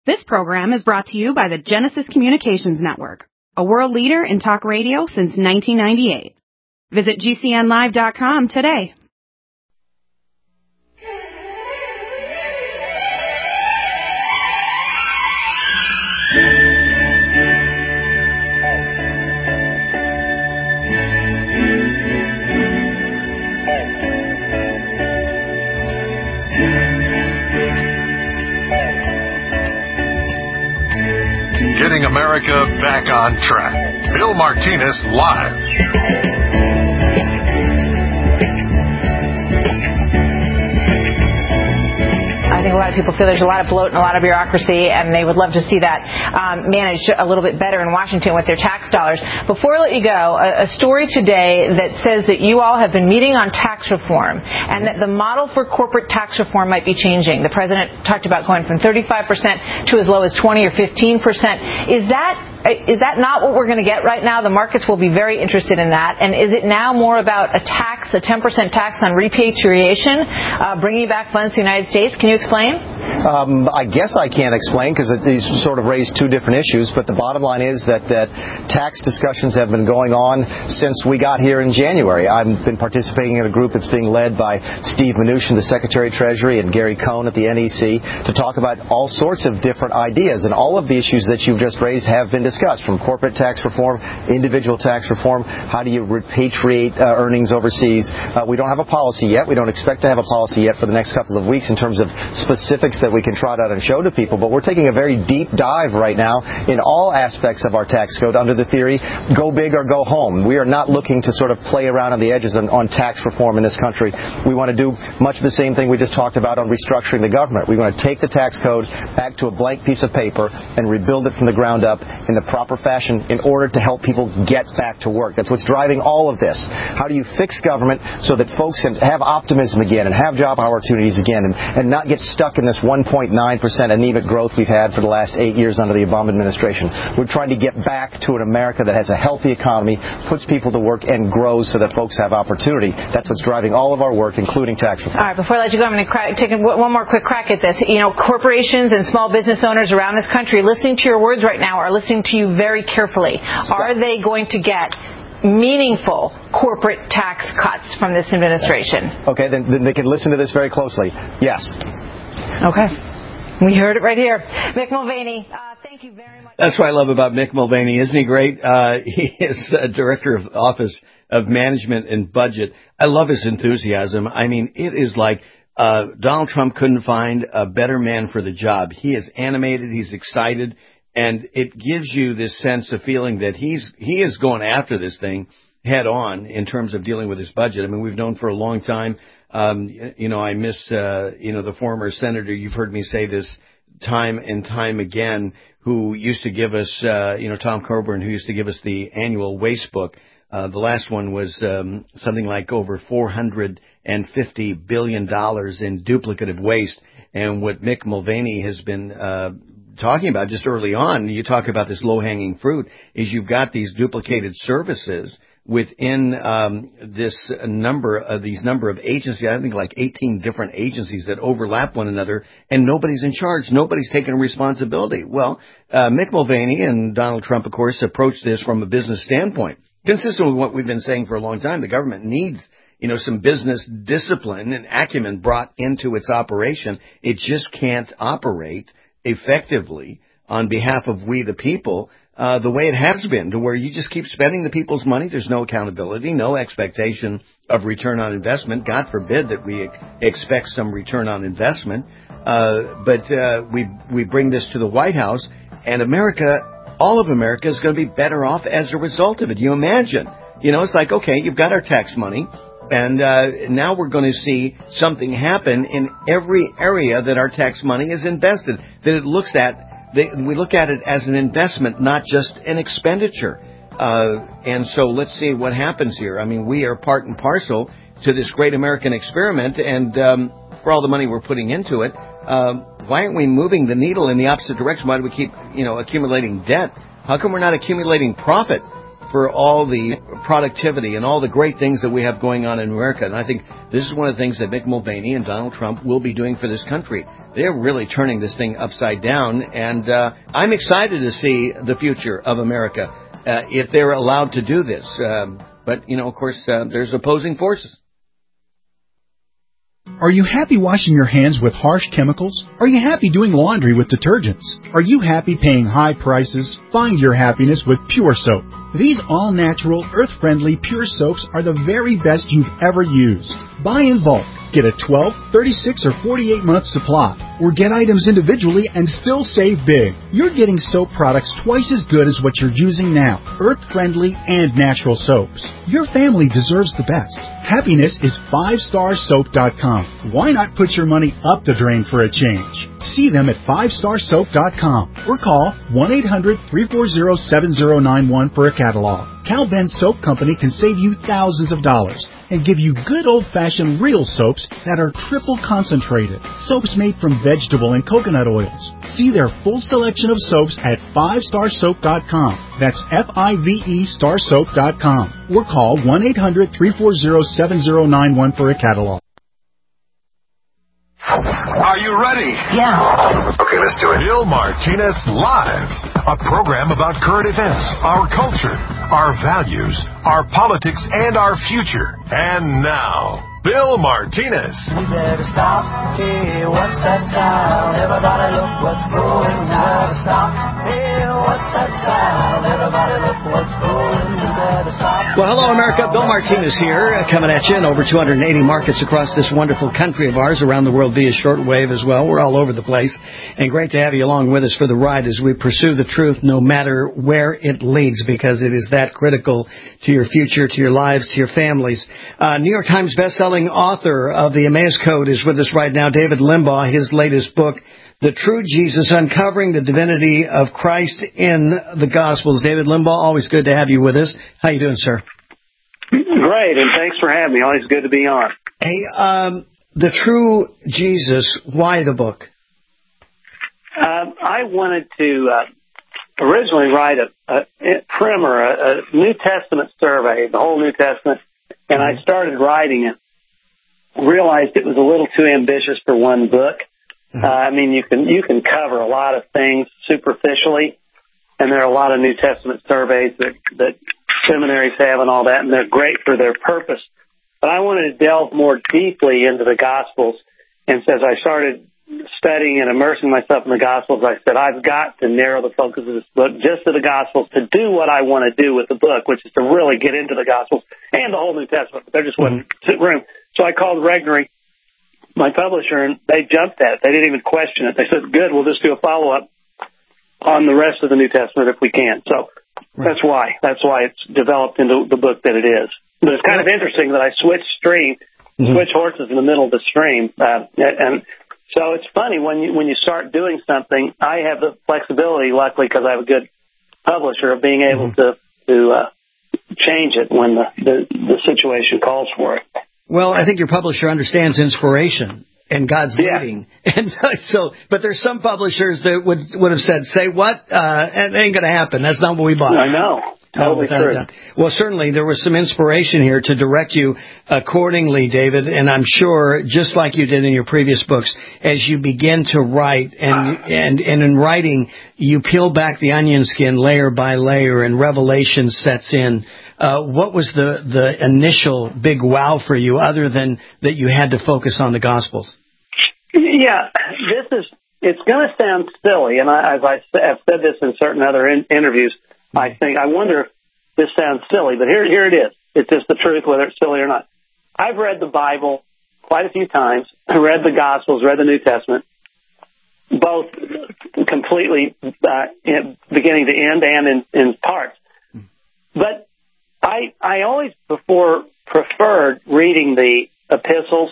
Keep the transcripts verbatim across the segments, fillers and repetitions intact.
This program is brought to you by the Genesis Communications Network, a world leader in talk radio since nineteen ninety-eight. Visit G C N live dot com today. Getting America back on track. Bill Martinez live. I think a lot of people feel there's a lot of bloat and a lot of bureaucracy, and they would love to see that um, managed a little bit better in Washington with their tax dollars. Before I let you go, a, a story today that says that you all have been meeting on tax reform and that the model for corporate tax reform might be changing. The president talked about going from thirty-five percent to as low as twenty or fifteen percent. Is that Is that not what we're going to get right now? The markets will be very interested in that. And is it now more about a tax, a ten percent tax on repatriation, uh, bringing back funds to the United States? Can you explain? Um, I guess I can't explain because these sort of raise two different issues. But the bottom line is that, that tax discussions have been going on since we got here in January. I've been participating in a group that's being led by Steve Mnuchin, the Secretary of Treasury, and Gary Cohn at the N E C to talk about all sorts of different ideas. And all of the issues that you've just raised have been discussed. Discussed, from corporate tax reform, individual tax reform, how do you repatriate uh, earnings overseas. Uh, we don't have a policy yet. We don't expect to have a policy yet for the next couple of weeks in terms of specifics that we can trot out and show to people. But we're taking a very deep dive right now in all aspects of our tax code under the theory, go big or go home. We are not looking to sort of play around on the edges on, on tax reform in this country. We want to do much of the same thing we just talked about on restructuring the government. We want to take the tax code back to a blank piece of paper and rebuild it from the ground up in the proper fashion in order to help people get back to work. That's what's driving all of this. How do you fix government so that folks can have optimism again and have job opportunities again and, and not get stuck in this one point nine percent anemic growth we've had for the last eight years under the Obama administration? We're trying to get back to an America that has a healthy economy, puts people to work, and grows so that folks have opportunity. That's what's driving all of our work, including tax reform. All right, before I let you go, I'm going to crack, take one more quick crack at this. You know, corporations and small business owners around this country listening to your words right now are listening to you very carefully. Are they going to get meaningful corporate tax cuts from this administration? Okay, then, then they can listen to this very closely. Yes. Okay. We heard it right here. Mick Mulvaney, uh, thank you very much. That's what I love about Mick Mulvaney. Isn't he great? Uh, he is uh, Director of Office of Management and Budget. I love his enthusiasm. I mean, it is like uh, Donald Trump couldn't find a better man for the job. He is animated. He's excited. And it gives you this sense of feeling that he's he is going after this thing head on in terms of dealing with his budget. I mean, we've known for a long time. Um, you know, I miss, uh, you know, the former senator. You've heard me say this time and time again, who used to give us, uh, you know, Tom Coburn, who used to give us the annual waste book. Uh, the last one was um, something like over four hundred fifty billion dollars in duplicative waste. And what Mick Mulvaney has been uh talking about just early on, you talk about this low-hanging fruit, is you've got these duplicated services within um, this number of these number of agencies. I think like eighteen different agencies that overlap one another, and nobody's in charge. Nobody's taking responsibility. Well, uh, Mick Mulvaney and Donald Trump, of course, approached this from a business standpoint, consistent with what we've been saying for a long time. The government needs, you know, some business discipline and acumen brought into its operation. It just can't operate effectively on behalf of we the people uh, the way it has been, to where you just keep spending the people's money. There's no accountability, no expectation of return on investment. God forbid that we expect some return on investment. Uh, but uh, we we bring this to the White House, and America, all of America, is going to be better off as a result of it. You imagine? You know, it's like, okay, you've got our tax money. And uh, now we're going to see something happen in every area that our tax money is invested. That it looks at, they, we look at it as an investment, not just an expenditure. Uh, and so let's see what happens here. I mean, we are part and parcel to this great American experiment, and um, for all the money we're putting into it, uh, why aren't we moving the needle in the opposite direction? Why do we keep, you know, accumulating debt? How come we're not accumulating profit? for all the productivity and all the great things that we have going on in America. And I think this is one of the things that Mick Mulvaney and Donald Trump will be doing for this country. They're really turning this thing upside down, and uh, I'm excited to see the future of America uh, if they're allowed to do this. Um, but, you know, of course, uh, there's opposing forces. Are you happy washing your hands with harsh chemicals? Are you happy doing laundry with detergents? Are you happy paying high prices? Find your happiness with Pure Soap. These all-natural, earth-friendly Pure Soaps are the very best you've ever used. Buy in bulk. Get a twelve, thirty-six, or forty-eight month supply. Or get items individually and still save big. You're getting soap products twice as good as what you're using now. Earth-friendly and natural soaps. Your family deserves the best. Happiness is five star soap dot com. Why not put your money up the drain for a change? See them at five star soap dot com or call one eight hundred, three four zero, seven zero nine one for a catalog. Cal Ben Soap Company can save you thousands of dollars and give you good old-fashioned real soaps that are triple concentrated. Soaps made from vegetable and coconut oils. See their full selection of soaps at five star soap dot com. That's F I V E star soap dot com. Or call one eight hundred, three four zero, seven zero nine one for a catalog. Are you ready? Yeah. Okay, let's do it. Bill Martinez Live, a program about current events, our culture, our values, our politics, and our future. And now, Bill Martinez. We better stop. Hey, what's that sound? Everybody look what's going. We better stop. Hey, what's that sound? Everybody look what's going. We better stop. Well, hello, America. Bill Martinez here, uh, coming at you in over two hundred eighty markets across this wonderful country of ours, around the world via shortwave as well. We're all over the place. And great to have you along with us for the ride as we pursue the truth no matter where it leads, because it is that critical to your future, to your lives, to your families. Uh, New York Times bestselling author of the Emmaus Code is with us right now, David Limbaugh. His latest book, The True Jesus, Uncovering the Divinity of Christ in the Gospels. David Limbaugh, always good to have you with us. How you doing, sir? Great, and thanks for having me. Always good to be on. Hey, um, The True Jesus, why the book? Uh, I wanted to uh, originally write a, a primer, a, a New Testament survey, the whole New Testament, and I started writing it. Realized it was a little too ambitious for one book. Uh, I mean, you can you can cover a lot of things superficially, and there are a lot of New Testament surveys that, that seminaries have and all that, and they're great for their purpose. But I wanted to delve more deeply into the Gospels, and so as I started studying and immersing myself in the Gospels, I said, I've got to narrow the focus of this book just to the Gospels to do what I want to do with the book, which is to really get into the Gospels and the whole New Testament. But there just wasn't room. So I called Regnery, my publisher, and they jumped at it. They didn't even question it. They said, good, we'll just do a follow-up on the rest of the New Testament if we can. So right. that's why. That's why it's developed into the book that it is. But it's kind of interesting that I switched stream, mm-hmm. switch horses in the middle of the stream. Uh, and so it's funny, when you when you start doing something, I have the flexibility, luckily, because I have a good publisher, of being able mm-hmm. to, to uh, change it when the, the, the situation calls for it. Well, I think your publisher understands inspiration and God's yeah. leading. And so, but there's some publishers that would would have said, say what? Uh, and it ain't going to happen. That's not what we bought. I know. Totally no, true. Well, certainly there was some inspiration here to direct you accordingly, David. And I'm sure, just like you did in your previous books, as you begin to write and and, and in writing, you peel back the onion skin layer by layer and revelation sets in. Uh, what was the, the initial big wow for you, other than that you had to focus on the Gospels? Yeah, this is, it's going to sound silly, and I, as I have said this in certain other in, interviews, I think, I wonder if this sounds silly, but here, here it is. It's just the truth, whether it's silly or not. I've read the Bible quite a few times. I read the Gospels, read the New Testament, both completely uh, in, beginning to end and in, in parts. But I I always before preferred reading the epistles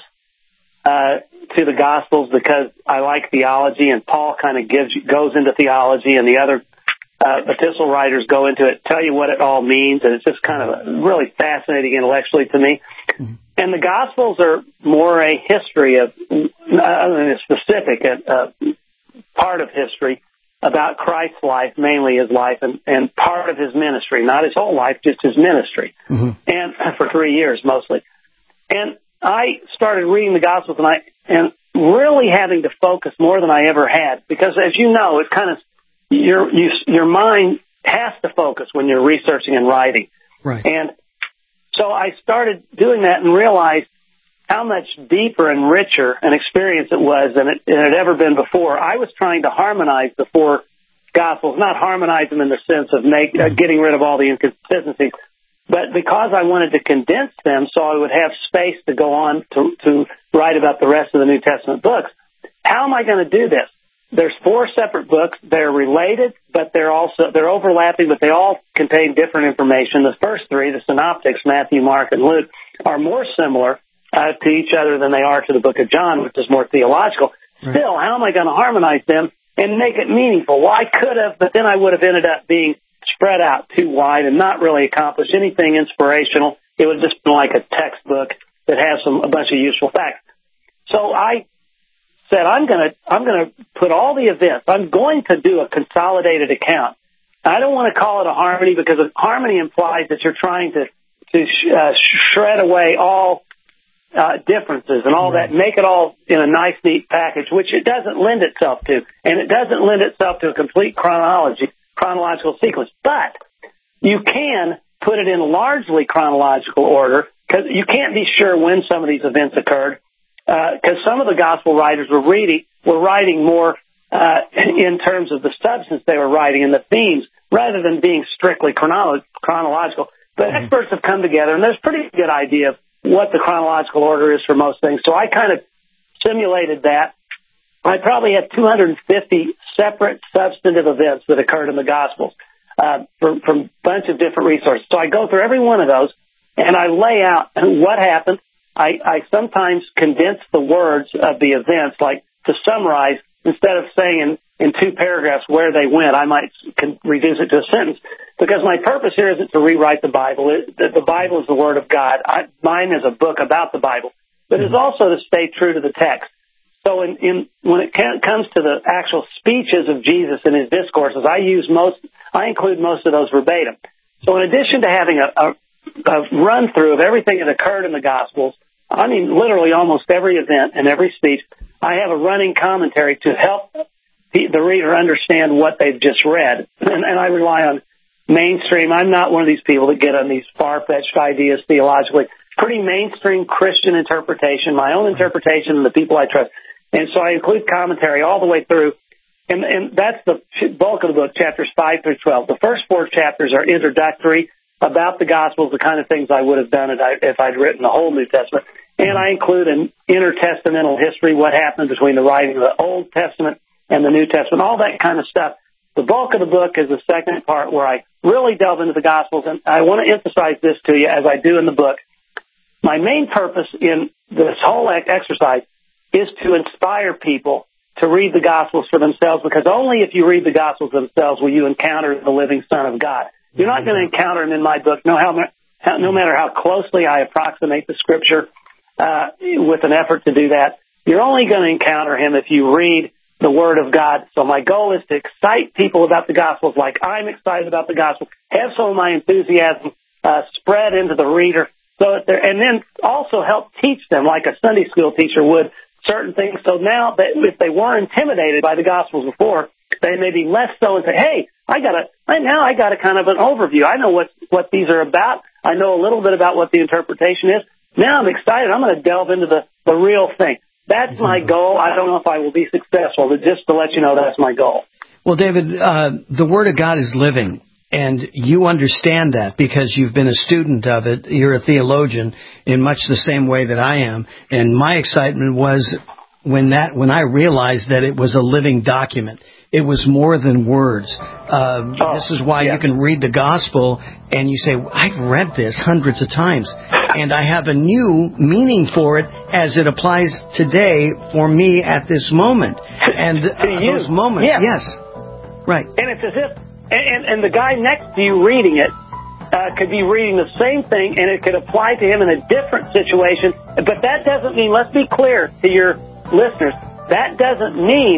uh, to the Gospels because I like theology, and Paul kind of gives goes into theology, and the other uh, epistle writers go into it, tell you what it all means, and it's just kind of really fascinating intellectually to me. Mm-hmm. And the Gospels are more a history of, uh, a specific uh, part of history about Christ's life, mainly his life, and, and part of his ministry, not his whole life, just his ministry, mm-hmm. and for three years mostly. And I started reading the Gospels, and I and really having to focus more than I ever had, because as you know, it's kind of your you, your mind has to focus when you're researching and writing, right? And so I started doing that and realized how much deeper and richer an experience it was than it, it had ever been before. I was trying to harmonize the four Gospels, not harmonize them in the sense of make, uh, getting rid of all the inconsistencies, but because I wanted to condense them so I would have space to go on to, to write about the rest of the New Testament books. How am I going to do this? There's four separate books. They're related, but they're also they're overlapping, but they all contain different information. The first three, the synoptics, Matthew, Mark, and Luke, are more similar Uh, to each other than they are to the book of John, which is more theological. Right. Still, how am I going to harmonize them and make it meaningful? Well, I could have, but then I would have ended up being spread out too wide and not really accomplished anything inspirational. It would just be like a textbook that has some a bunch of useful facts. So I said, I'm going to I'm going to put all the events. I'm going to do a consolidated account. I don't want to call it a harmony, because a harmony implies that you're trying to to sh- uh, shred away all Uh, differences and all right. that, make it all in a nice, neat package, which it doesn't lend itself to, and it doesn't lend itself to a complete chronology, chronological sequence. But you can put it in largely chronological order, because you can't be sure when some of these events occurred, because uh, some of the gospel writers were reading were writing more uh, in terms of the substance they were writing and the themes, rather than being strictly chronolo- chronological. But mm-hmm. experts have come together, and there's a pretty good idea of what the chronological order is for most things. So I kind of simulated that. I probably have two hundred fifty separate substantive events that occurred in the Gospels uh, from, from a bunch of different resources. So I go through every one of those, and I lay out what happened. I, I sometimes condense the words of the events, like to summarize, instead of saying in, in two paragraphs where they went, I might can reduce it to a sentence. Because my purpose here isn't to rewrite the Bible. It, the, the Bible is the Word of God. I, mine is a book about the Bible. But it's also to stay true to the text. So in, in, when it can, comes to the actual speeches of Jesus and his discourses, I use most, I include most of those verbatim. So in addition to having a, a, a run-through of everything that occurred in the Gospels, I mean literally almost every event and every speech, I have a running commentary to help the, the reader understand what they've just read. And, and I rely on mainstream. I'm not one of these people that get on these far-fetched ideas theologically. Pretty mainstream Christian interpretation, my own interpretation, and the people I trust. And so I include commentary all the way through. And, and that's the bulk of the book, chapters five through twelve. The first four chapters are introductory about the Gospels, the kind of things I would have done if I'd written the whole New Testament. And I include an intertestamental history, what happened between the writing of the Old Testament and the New Testament, all that kind of stuff. The bulk of the book is the second part, where I really delve into the Gospels, and I want to emphasize this to you, as I do in the book. My main purpose in this whole exercise is to inspire people to read the Gospels for themselves, because only if you read the Gospels themselves will you encounter the living Son of God. You're not going to encounter him in my book, no, how, no matter how closely I approximate the Scripture uh, with an effort to do that. You're only going to encounter him if you read the Word of God. So my goal is to excite people about the Gospels like I'm excited about the Gospel, have some of my enthusiasm uh, spread into the reader, so that they're, and then also help teach them like a Sunday school teacher would certain things. So now that if they were intimidated by the Gospels before, they may be less so and say, hey, I got a, I, now I got a kind of an overview. I know what, what these are about. I know a little bit about what the interpretation is. Now I'm excited. I'm going to delve into the, the real thing. That's my goal. I don't know if I will be successful, but just to let you know, that's my goal. Well, David, uh, the Word of God is living, and you understand that because you've been a student of it. You're a theologian in much the same way that I am. And my excitement was when that when I realized that it was a living document. It was more than words. Uh, oh, this is why yeah. you can read the Gospel and you say, I've read this hundreds of times, and I have a new meaning for it as it applies today for me at this moment. And uh, those moments, yeah. yes, right. And it's as if, and, and the guy next to you reading it uh, could be reading the same thing, and it could apply to him in a different situation. But that doesn't mean, let's be clear to your listeners, that doesn't mean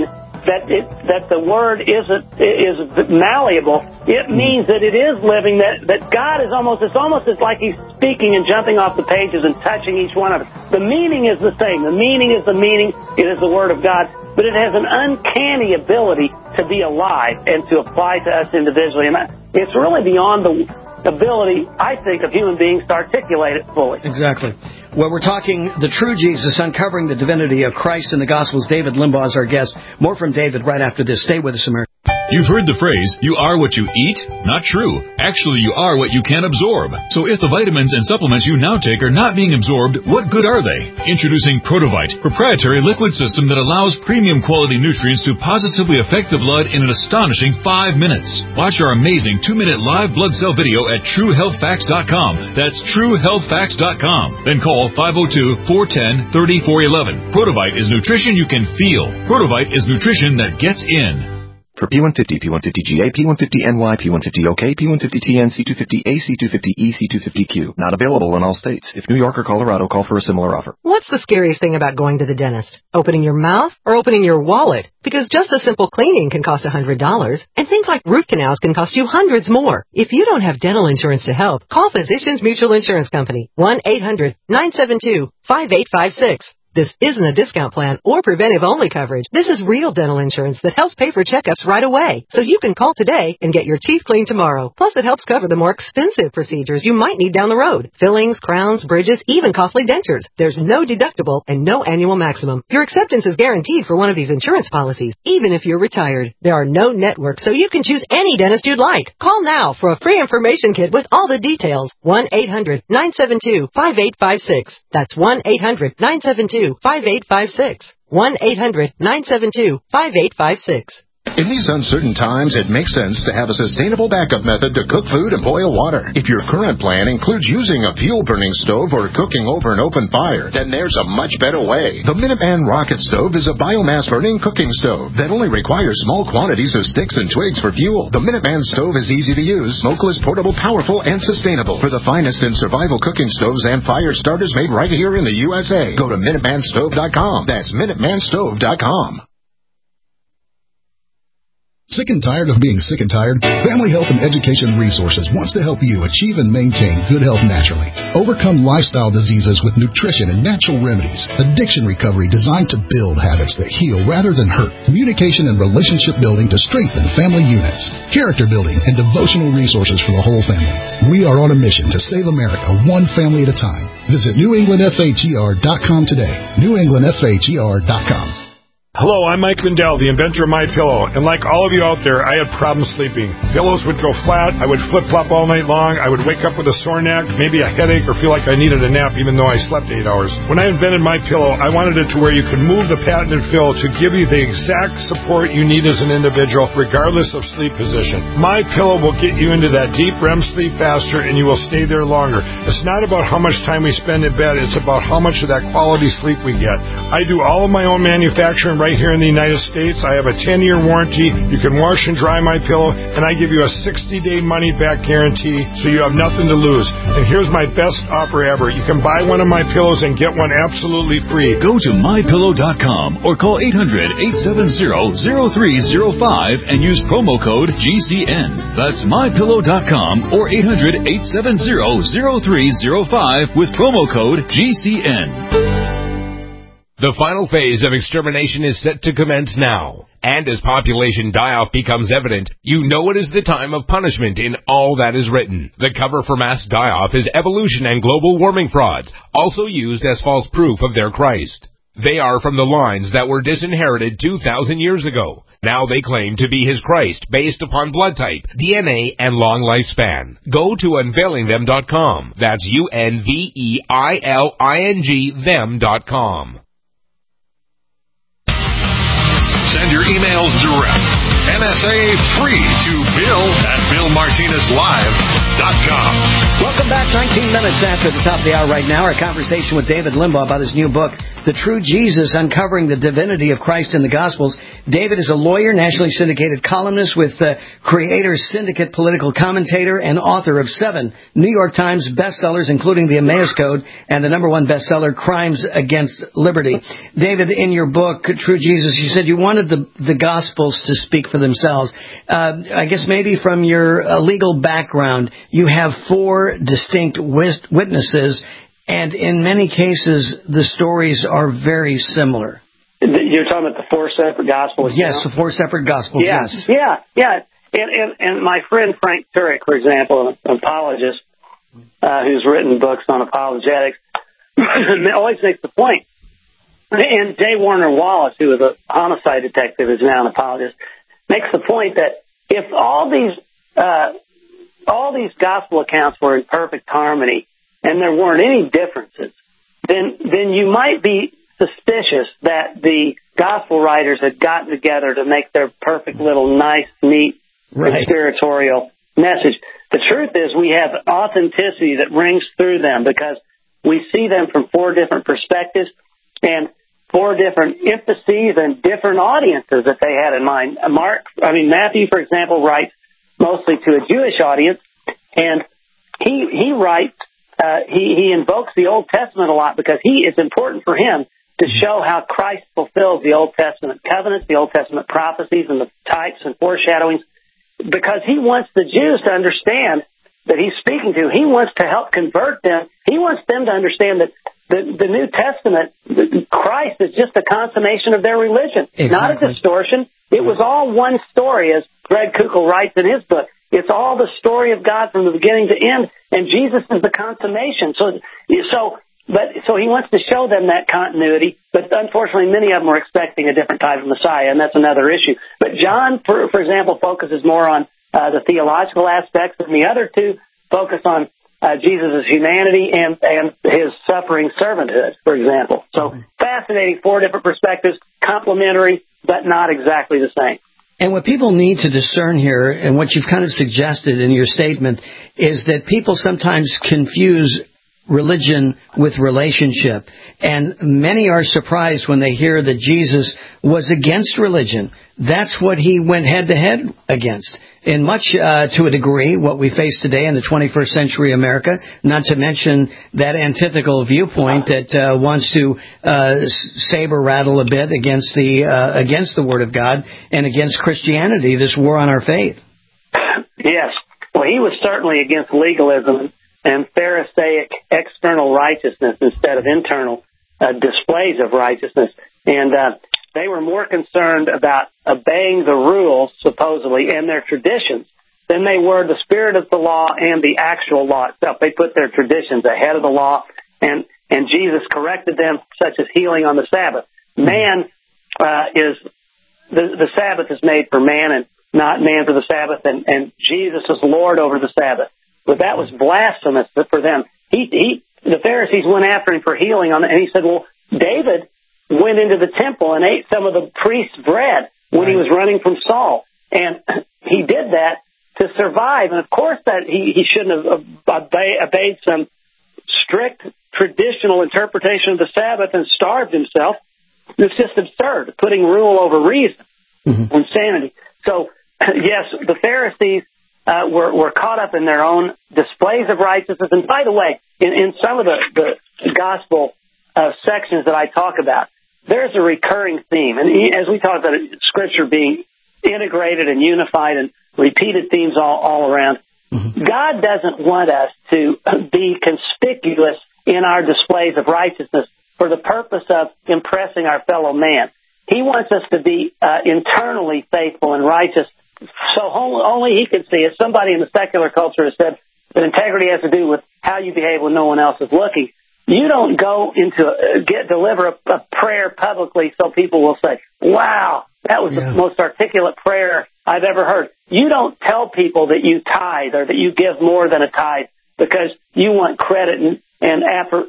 that it, that the word isn't is malleable. It means that it is living. That that God is almost it's almost it's like He's speaking and jumping off the pages and touching each one of us. The meaning is the same. The meaning is the meaning. It is the Word of God, but it has an uncanny ability to be alive and to apply to us individually, and it's really beyond the ability, I think, of human beings to articulate it fully. Exactly. Well, we're talking the true Jesus, uncovering the divinity of Christ in the Gospels. David Limbaugh is our guest. More from David right after this. Stay with us, America. You've heard the phrase, you are what you eat? Not true. Actually, you are what you can absorb. So if the vitamins and supplements you now take are not being absorbed, what good are they? Introducing Protovite, proprietary liquid system that allows premium quality nutrients to positively affect the blood in an astonishing five minutes. Watch our amazing two-minute live blood cell video at true health facts dot com. That's true health facts dot com. Then call five oh two, four one oh, three four one one. Protovite is nutrition you can feel. Protovite is nutrition that gets in. For P one fifty, P one fifty G A, P one fifty N Y, P one fifty O K, P one fifty T N, C two fifty A, C two fifty E, C two fifty Q. Not available in all states. If New York or Colorado, call for a similar offer. What's the scariest thing about going to the dentist? Opening your mouth or opening your wallet? Because just a simple cleaning can cost one hundred dollars, and things like root canals can cost you hundreds more. If you don't have dental insurance to help, call Physicians Mutual Insurance Company, one eight hundred, nine seven two, five eight five six. This isn't a discount plan or preventive-only coverage. This is real dental insurance that helps pay for checkups right away. So you can call today and get your teeth cleaned tomorrow. Plus, it helps cover the more expensive procedures you might need down the road. Fillings, crowns, bridges, even costly dentures. There's no deductible and no annual maximum. Your acceptance is guaranteed for one of these insurance policies, even if you're retired. There are no networks, so you can choose any dentist you'd like. Call now for a free information kit with all the details. one eight hundred, nine seven two, five eight five six. That's one eight hundred, nine seven two, five eight five six. one eight hundred, nine seven two, five eight five six. In these uncertain times, it makes sense to have a sustainable backup method to cook food and boil water. If your current plan includes using a fuel-burning stove or cooking over an open fire, then there's a much better way. The Minuteman Rocket Stove is a biomass-burning cooking stove that only requires small quantities of sticks and twigs for fuel. The Minuteman Stove is easy to use, smokeless, portable, powerful, and sustainable. For the finest in survival cooking stoves and fire starters made right here in the U S A, go to Minuteman Stove dot com. That's Minuteman Stove dot com. Sick and tired of being sick and tired? Family Health and Education Resources wants to help you achieve and maintain good health naturally. Overcome lifestyle diseases with nutrition and natural remedies. Addiction recovery designed to build habits that heal rather than hurt. Communication and relationship building to strengthen family units. Character building and devotional resources for the whole family. We are on a mission to save America one family at a time. Visit New England F H E R dot com today. New England F H E R dot com. Hello, I'm Mike Lindell, the inventor of MyPillow, and like all of you out there, I had problems sleeping. Pillows would go flat, I would flip-flop all night long, I would wake up with a sore neck, maybe a headache, or feel like I needed a nap even though I slept eight hours. When I invented MyPillow, I wanted it to where you can move the patented fill to give you the exact support you need as an individual, regardless of sleep position. MyPillow will get you into that deep R E M sleep faster, and you will stay there longer. It's not about how much time we spend in bed, it's about how much of that quality sleep we get. I do all of my own manufacturing right here in the United States. I have a ten-year warranty. You can wash and dry my pillow, and I give you a sixty-day money-back guarantee, so you have nothing to lose. And here's my best offer ever. You can buy one of my pillows and get one absolutely free. Go to my pillow dot com or call eight hundred, eight seven zero, zero three zero five and use promo code G C N. That's my pillow dot com or eight hundred, eight seven zero, zero three zero five with promo code G C N. The final phase of extermination is set to commence now. And as population die-off becomes evident, you know it is the time of punishment in all that is written. The cover for mass die-off is evolution and global warming frauds, also used as false proof of their Christ. They are from the lines that were disinherited two thousand years ago. Now they claim to be his Christ based upon blood type, D N A, and long lifespan. Go to unveiling them dot com. That's U N V E I L I N G them dot com. Send your emails direct. M S A free to Bill at Bill Martinez Live dot com. Welcome back. nineteen minutes after the top of the hour right now. Our conversation with David Limbaugh about his new book, The True Jesus, Uncovering the Divinity of Christ in the Gospels. David is a lawyer, nationally syndicated columnist with uh, Creator Syndicate, political commentator, and author of seven New York Times bestsellers, including The Emmaus Code and the number one bestseller, Crimes Against Liberty. David, in your book, True Jesus, you said you wanted the, the Gospels to speak for themselves. Uh, I guess maybe from your uh, legal background, you have four distinct wis- witnesses, and in many cases, the stories are very similar. You're talking about the four separate Gospels? Yes, the four separate Gospels, yeah. yes. Yeah, yeah. And, and, and my friend Frank Turek, for example, an apologist uh, who's written books on apologetics, always makes the point. And J. Warner Wallace, who was a homicide detective, is now an apologist, makes the point that if all these uh, all these gospel accounts were in perfect harmony and there weren't any differences, then then you might be suspicious that the gospel writers had gotten together to make their perfect little nice, neat, right. conspiratorial message. The truth is we have authenticity that rings through them because we see them from four different perspectives and four different emphases and different audiences that they had in mind. Mark, I mean, Matthew, for example, writes mostly to a Jewish audience, and he he writes, uh, he, he invokes the Old Testament a lot because he it's important for him to show how Christ fulfills the Old Testament covenants, the Old Testament prophecies, and the types and foreshadowings, because he wants the Jews to understand that he's speaking to. He wants to help convert them. He wants them to understand that the, the New Testament, Christ is just a consummation of their religion, exactly. Not a distortion. It was all one story, as Greg Kuchel writes in his book. It's all the story of God from the beginning to end, and Jesus is the consummation. So, so, but so he wants to show them that continuity. But unfortunately, many of them are expecting a different type of Messiah, and that's another issue. But John, for, for example, focuses more on uh, the theological aspects, and the other two focus on uh, Jesus' humanity and, and his suffering servanthood, for example. So fascinating, four different perspectives, complementary, but not exactly the same. And what people need to discern here, and what you've kind of suggested in your statement, is that people sometimes confuse religion with relationship. And many are surprised when they hear that Jesus was against religion. That's what he went head-to-head against. In much, uh, to a degree, what we face today in the twenty-first century America, not to mention that antithetical viewpoint that uh, wants to uh, saber-rattle a bit against the uh, against the Word of God and against Christianity, this war on our faith. Yes. Well, he was certainly against legalism and Pharisaic external righteousness instead of internal uh, displays of righteousness. And uh, they were more concerned about obeying the rules, supposedly, and their traditions than they were the spirit of the law and the actual law itself. They put their traditions ahead of the law, and, and Jesus corrected them, such as healing on the Sabbath. Man uh, is, the, the Sabbath is made for man and not man for the Sabbath, and, and Jesus is Lord over the Sabbath. But that was blasphemous for them. He, he, the Pharisees went after him for healing, on the, and he said, well, David went into the temple and ate some of the priest's bread when he was running from Saul. And he did that to survive. And, of course, that he, he shouldn't have obey, obeyed some strict traditional interpretation of the Sabbath and starved himself. It's just absurd, putting rule over reason. Mm-hmm. Insanity. So, yes, the Pharisees uh, were, were caught up in their own displays of righteousness. And, by the way, in, in some of the, the gospel uh, sections that I talk about, there's a recurring theme. And as we talk about it, Scripture being integrated and unified and repeated themes all, all around, mm-hmm. God doesn't want us to be conspicuous in our displays of righteousness for the purpose of impressing our fellow man. He wants us to be uh, internally faithful and righteous, so only he can see. As somebody in the secular culture has said, that integrity has to do with how you behave when no one else is looking. You don't go into a, get deliver a, a prayer publicly so people will say, wow, that was yeah. the most articulate prayer I've ever heard. You don't tell people that you tithe or that you give more than a tithe because you want credit and and, after,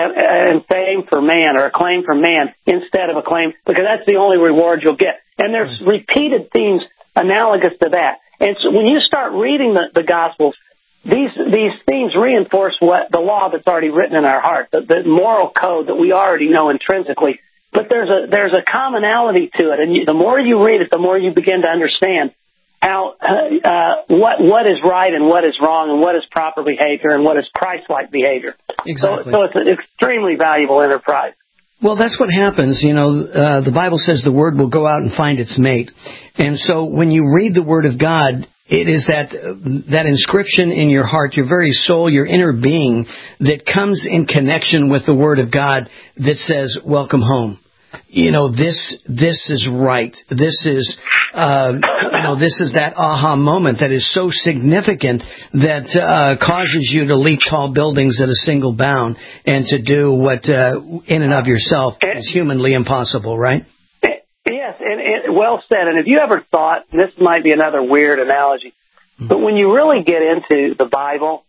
and fame for man or acclaim from man instead of acclaim, because that's the only reward you'll get. And there's repeated themes analogous to that. And so when you start reading the, the Gospels, these these themes reinforce what the law that's already written in our heart, the, the moral code that we already know intrinsically. But there's a there's a commonality to it, and you, the more you read it, the more you begin to understand how uh, uh, what what is right and what is wrong, and what is proper behavior and what is Christ-like behavior. Exactly. So, so it's an extremely valuable enterprise. Well, that's what happens. You know, uh, the Bible says the word will go out and find its mate, and so when you read the Word of God, it is that uh, that inscription in your heart, your very soul, your inner being, that comes in connection with the Word of God that says, "Welcome home." You know, this this is right. This is uh, you know this is that aha moment that is so significant that uh, causes you to leap tall buildings at a single bound and to do what uh, in and of yourself is humanly impossible, right? Yes, and, and well said. And have you ever thought, and this might be another weird analogy, but when you really get into the Bible,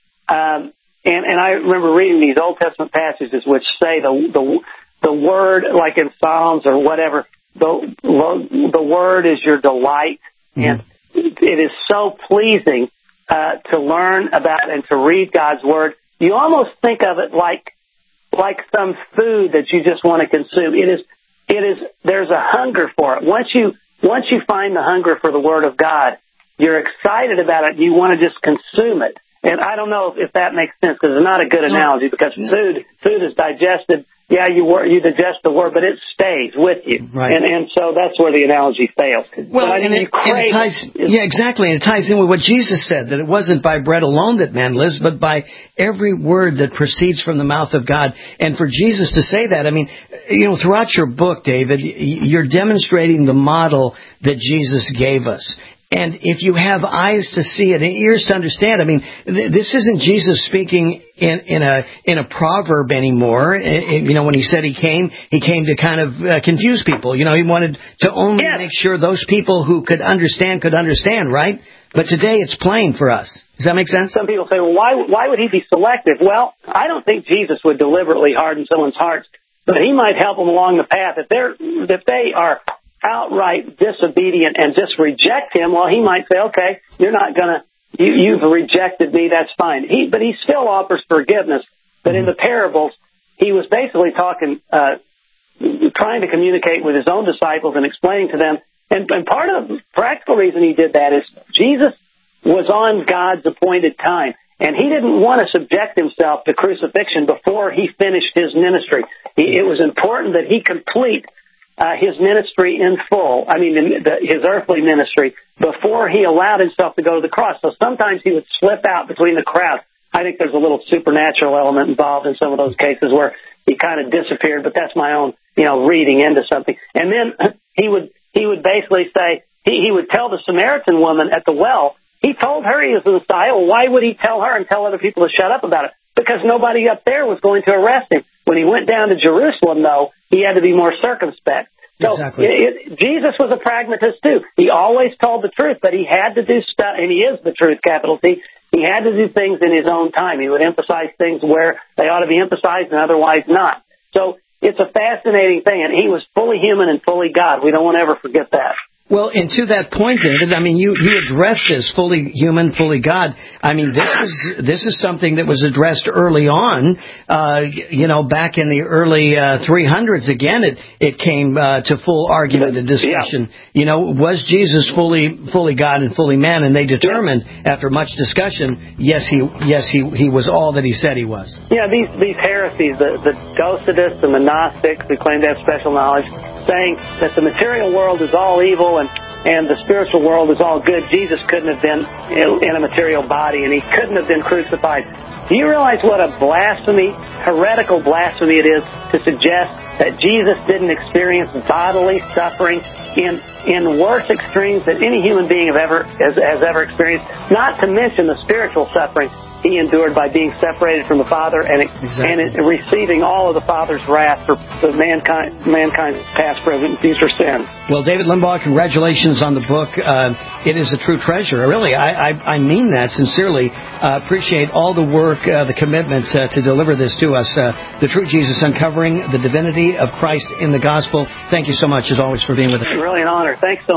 um, and, and I remember reading these Old Testament passages which say the the the word, like in Psalms or whatever, the the word is your delight, mm-hmm. and it is so pleasing uh, to learn about and to read God's word. You almost think of it like like some food that you just want to consume. It is it is there's a hunger for it. Once you once you find the hunger for the word of God, you're excited about it. You want to just consume it. And I don't know if, if that makes sense, because it's not a good analogy, because food food is digested. Yeah, you wor- you digest the word, but it stays with you, right. and and so that's where the analogy fails. Well, but I and, mean, it, and it ties, yeah, exactly, and it ties in with what Jesus said, that it wasn't by bread alone that man lives, but by every word that proceeds from the mouth of God. And for Jesus to say that, I mean, you know, throughout your book, David, you're demonstrating the model that Jesus gave us. And if you have eyes to see it and ears to understand, I mean, th- this isn't Jesus speaking in, in a in a proverb anymore. It, it, you know, when he said he came, he came to kind of uh, confuse people. You know, he wanted to only yes. make sure those people who could understand could understand, right? But today it's plain for us. Does that make sense? Some people say, well, why why would he be selective? Well, I don't think Jesus would deliberately harden someone's hearts, but he might help them along the path. If they're if they are outright disobedient and just reject him, well, he might say, okay, you're not going to, you, you've rejected me, that's fine. He, but he still offers forgiveness. But in the parables, he was basically talking, uh, trying to communicate with his own disciples and explaining to them. And, and part of the practical reason he did that is Jesus was on God's appointed time. And he didn't want to subject himself to crucifixion before he finished his ministry. He, it was important that he complete Uh, his ministry in full, I mean, the, his earthly ministry, before he allowed himself to go to the cross. So sometimes he would slip out between the crowd. I think there's a little supernatural element involved in some of those cases where he kind of disappeared, but that's my own, you know, reading into something. And then he would he would basically say, he, he would tell the Samaritan woman at the well, he told her he was the Messiah. Well, why would he tell her and tell other people to shut up about it? Because nobody up there was going to arrest him. When he went down to Jerusalem, though, he had to be more circumspect. So exactly. it, it, Jesus was a pragmatist, too. He always told the truth, but he had to do stuff, and he is the truth, capital T. He had to do things in his own time. He would emphasize things where they ought to be emphasized and otherwise not. So it's a fascinating thing, and he was fully human and fully God. We don't want to ever forget that. Well, and to that point, David, I mean, you, you addressed this, fully human, fully God. I mean, this is this is something that was addressed early on, uh, you know, back in the early uh, three hundreds. Again, it it came uh, to full argument and discussion. Yeah. You know, was Jesus fully fully God and fully man? And they determined, yeah. after much discussion, yes, he yes he he was all that he said he was. Yeah, these these heresies, the the Docetists and the Gnostics, who claim to have special knowledge, saying that the material world is all evil and, and the spiritual world is all good. Jesus couldn't have been in a material body, and he couldn't have been crucified. Do you realize what a blasphemy, heretical blasphemy it is to suggest that Jesus didn't experience bodily suffering in in worse extremes that any human being have ever has, has ever experienced, not to mention the spiritual suffering he endured by being separated from the Father and exactly. and it, receiving all of the Father's wrath for the mankind mankind's past, present, and future sins. Well, David Limbaugh, congratulations on the book. Uh, it is a true treasure. Really, I, I, I mean that sincerely. Uh, appreciate all the work, uh, the commitment uh, to deliver this to us. Uh, the True Jesus, Uncovering the Divinity of Christ in the Gospel. Thank you so much, as always, for being with us. Really an honor. Thanks so much.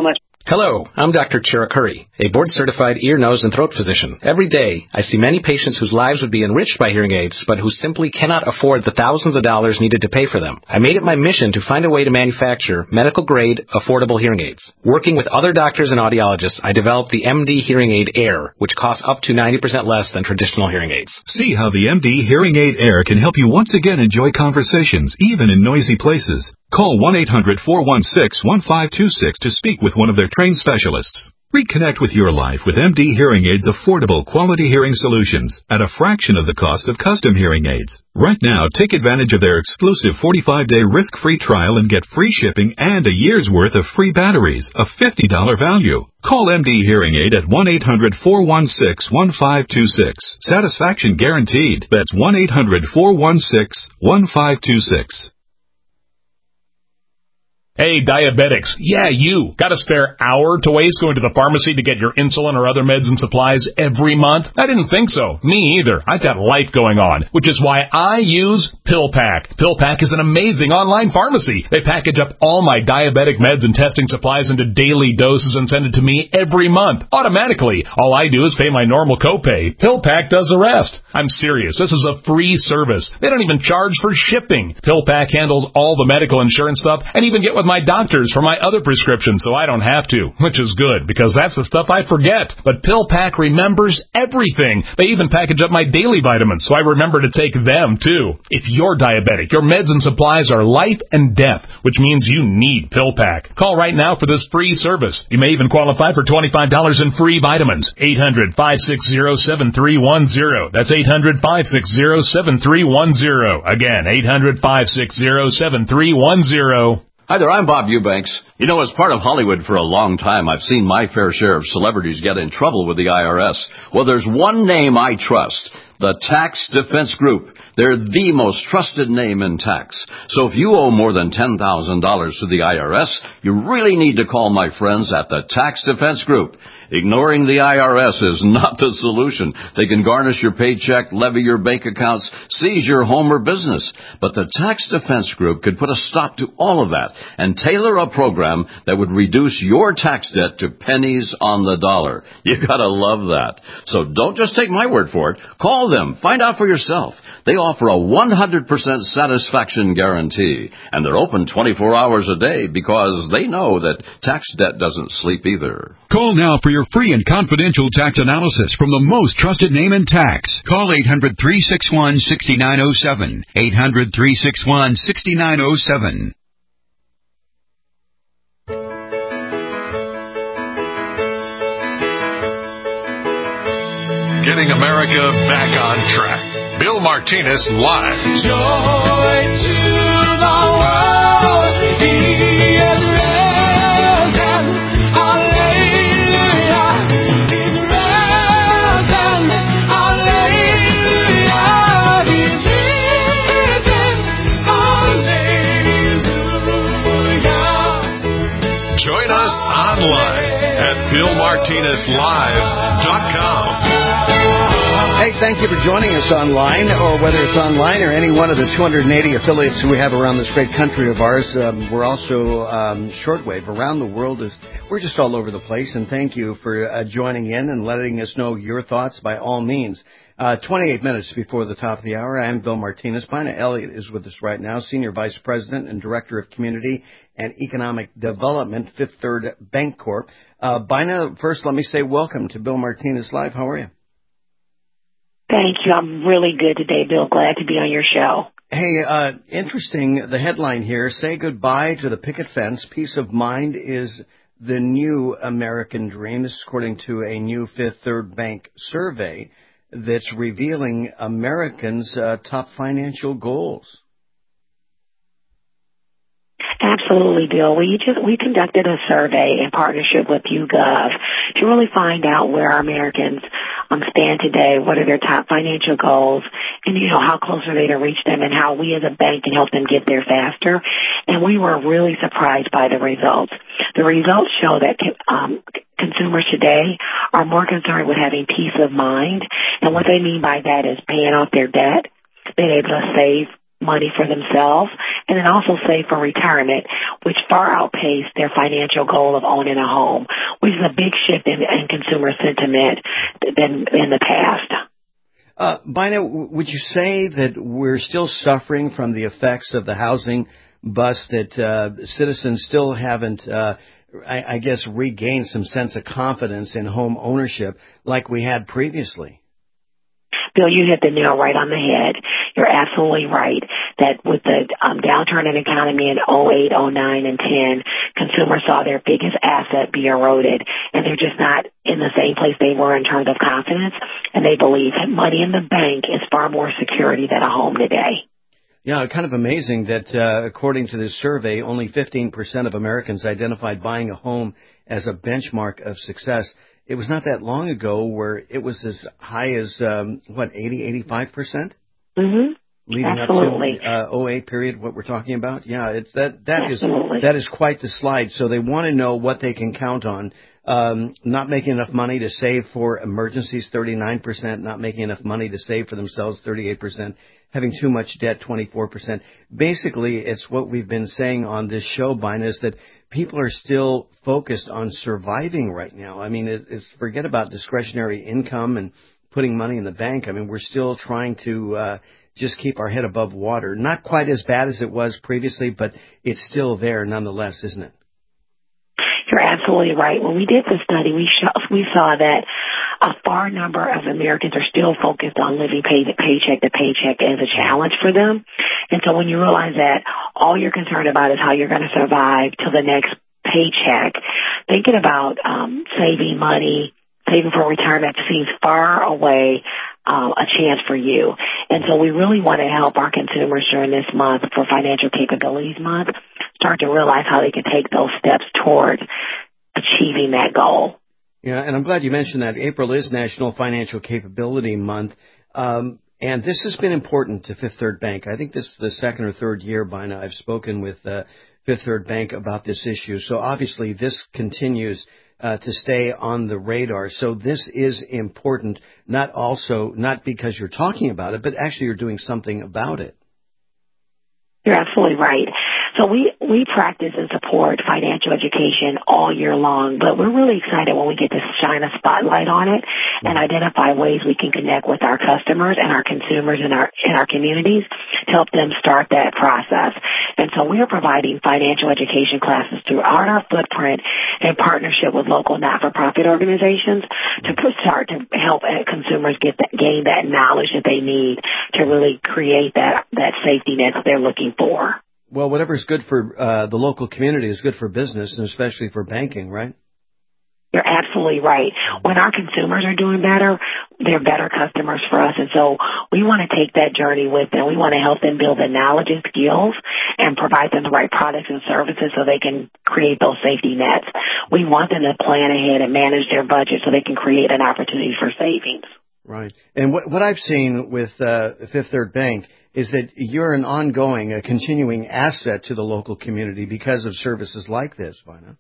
Hello, I'm Doctor Chira Curry, a board-certified ear, nose, and throat physician. Every day, I see many patients whose lives would be enriched by hearing aids, but who simply cannot afford the thousands of dollars needed to pay for them. I made it my mission to find a way to manufacture medical-grade, affordable hearing aids. Working with other doctors and audiologists, I developed the M D Hearing Aid Air, which costs up to ninety percent less than traditional hearing aids. See how the M D Hearing Aid Air can help you once again enjoy conversations, even in noisy places. Call one eight hundred four one six one five two six to speak with one of their trained specialists. Reconnect with your life with M D Hearing Aid's affordable quality hearing solutions at a fraction of the cost of custom hearing aids. Right now, take advantage of their exclusive forty-five day risk-free trial and get free shipping and a year's worth of free batteries, a fifty dollars value. Call M D Hearing Aid at one eight hundred four one six one five two six. Satisfaction guaranteed. That's one eight hundred four one six one five two six. Hey, diabetics. Yeah, you. Got a spare hour to waste going to the pharmacy to get your insulin or other meds and supplies every month? I didn't think so. Me either. I've got life going on, which is why I use PillPack. PillPack is an amazing online pharmacy. They package up all my diabetic meds and testing supplies into daily doses and send it to me every month, automatically. All I do is pay my normal copay. PillPack does the rest. I'm serious. This is a free service. They don't even charge for shipping. PillPack handles all the medical insurance stuff and even get with my doctors for my other prescriptions so I don't have to, which is good because that's the stuff I forget. But PillPack remembers everything. They even package up my daily vitamins so I remember to take them too. If you're diabetic, your meds and supplies are life and death, which means you need PillPack. Call right now for this free service. You may even qualify for twenty-five dollars in free vitamins. eight hundred five six zero seven three one zero. That's eight hundred five six zero seven three one zero. Again, eight hundred five six zero seven three one zero. Hi there, I'm Bob Eubanks. You know, as part of Hollywood for a long time, I've seen my fair share of celebrities get in trouble with the I R S. Well, there's one name I trust, the Tax Defense Group. They're the most trusted name in tax. So if you owe more than ten thousand dollars to the I R S, you really need to call my friends at the Tax Defense Group. Ignoring the I R S is not the solution. They can garnish your paycheck, levy your bank accounts, seize your home or business. But the Tax Defense Group could put a stop to all of that and tailor a program that would reduce your tax debt to pennies on the dollar. You gotta love that. So don't just take my word for it. Call them. Find out for yourself. They offer a one hundred percent satisfaction guarantee, and they're open twenty-four hours a day because they know that tax debt doesn't sleep either. Call now for your free and confidential tax analysis from the most trusted name in tax. Call eight hundred three six one six nine zero seven. eight hundred three six one six nine zero seven. Getting America back on track. Bill Martinez live. Joy to the world, he is risen. Hallelujah, he's risen. Hallelujah, he's risen. Hallelujah. Join us online at bill martinez live dot com. Hey, thank you for joining us online, or whether it's online or any one of the two hundred eighty affiliates we have around this great country of ours. Um, we're also um, shortwave around the world. Is We're just all over the place, and thank you for uh, joining in and letting us know your thoughts by all means. Uh, twenty-eight minutes before the top of the hour, I'm Bill Martinez. Bina Elliott is with us right now, Senior Vice President and Director of Community and Economic Development, Fifth Third Bancorp. Uh, Bina, first let me say welcome to Bill Martinez Live. How are you? Thank you. I'm really good today, Bill. Glad to be on your show. Hey, uh, interesting, the headline here, say goodbye to the picket fence. Peace of mind is the new American dream. This is according to a new Fifth Third Bank survey that's revealing Americans' uh, top financial goals. Absolutely, Bill. We just we conducted a survey in partnership with YouGov to really find out where our Americans um, stand today, what are their top financial goals, and, you know, how close are they to reach them, and how we as a bank can help them get there faster. And we were really surprised by the results. The results show that um, consumers today are more concerned with having peace of mind, and what they mean by that is paying off their debt, being able to save money for themselves and then also save for retirement, which far outpaced their financial goal of owning a home, which is a big shift in, in consumer sentiment than in the past. Uh, Bina, would you say that we're still suffering from the effects of the housing bust, that uh, citizens still haven't, uh, I, I guess, regained some sense of confidence in home ownership like we had previously? Bill, you hit the nail right on the head. You're absolutely right that with the um, downturn in the economy in oh eight, oh nine, and ten, consumers saw their biggest asset be eroded, and they're just not in the same place they were in terms of confidence, and they believe that money in the bank is far more security than a home today. Yeah, kind of amazing that uh, according to this survey, only fifteen percent of Americans identified buying a home as a benchmark of success. It was not that long ago where it was as high as, um, what, eighty, eighty-five percent? Mm-hmm. Leading Absolutely. up to uh, oh eight period, what we're talking about? Yeah, it's that that Absolutely. is that is quite the slide. So they want to know what they can count on. Um, not making enough money to save for emergencies, thirty-nine percent. Not making enough money to save for themselves, thirty-eight percent. Having too much debt, twenty-four percent. Basically, it's what we've been saying on this show, Bina, is that people are still focused on surviving right now. I mean, it, it's forget about discretionary income and putting money in the bank. I mean, we're still trying to uh, just keep our head above water. Not quite as bad as it was previously, but it's still there nonetheless, isn't it? You're absolutely right. When we did the study, we sh- we saw that a far number of Americans are still focused on living pay- paycheck to paycheck as a challenge for them. And so when you realize that all you're concerned about is how you're going to survive till the next paycheck, thinking about um, saving money, saving for retirement seems far away um, a chance for you. And so we really want to help our consumers during this month for Financial Capabilities Month start to realize how they can take those steps toward achieving that goal. Yeah, and I'm glad you mentioned that. April is National Financial Capability Month, um, and this has been important to Fifth Third Bank. I think this is the second or third year by now I've spoken with uh, Fifth Third Bank about this issue. So obviously this continues uh, to stay on the radar. So this is important, not also not because you're talking about it, but actually you're doing something about it. You're absolutely right. So we, we practice and support financial education all year long, but we're really excited when we get to shine a spotlight on it and identify ways we can connect with our customers and our consumers in our, in our communities to help them start that process. And so we are providing financial education classes throughout our footprint in partnership with local not-for-profit organizations to start to help consumers get that, gain that knowledge that they need to really create that, that safety net that they're looking for. Well, whatever is good for uh, the local community is good for business, and especially for banking, right? You're absolutely right. When our consumers are doing better, they're better customers for us. And so we want to take that journey with them. We want to help them build the knowledge and skills and provide them the right products and services so they can create those safety nets. We want them to plan ahead and manage their budget so they can create an opportunity for savings. Right. And what, what I've seen with uh, Fifth Third Bank is that you're an ongoing, a continuing asset to the local community because of services like this, Vina.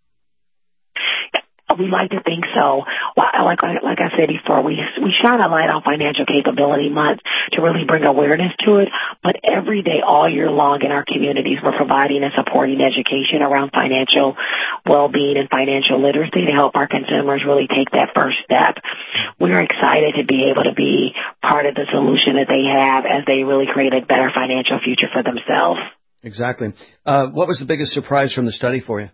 We like to think so. Like, like I said before, we we shine a light on Financial Capability Month to really bring awareness to it. But every day, all year long in our communities, we're providing and supporting education around financial well-being and financial literacy to help our consumers really take that first step. We're excited to be able to be part of the solution that they have as they really create a better financial future for themselves. Exactly. Uh, what was the biggest surprise from the study for you?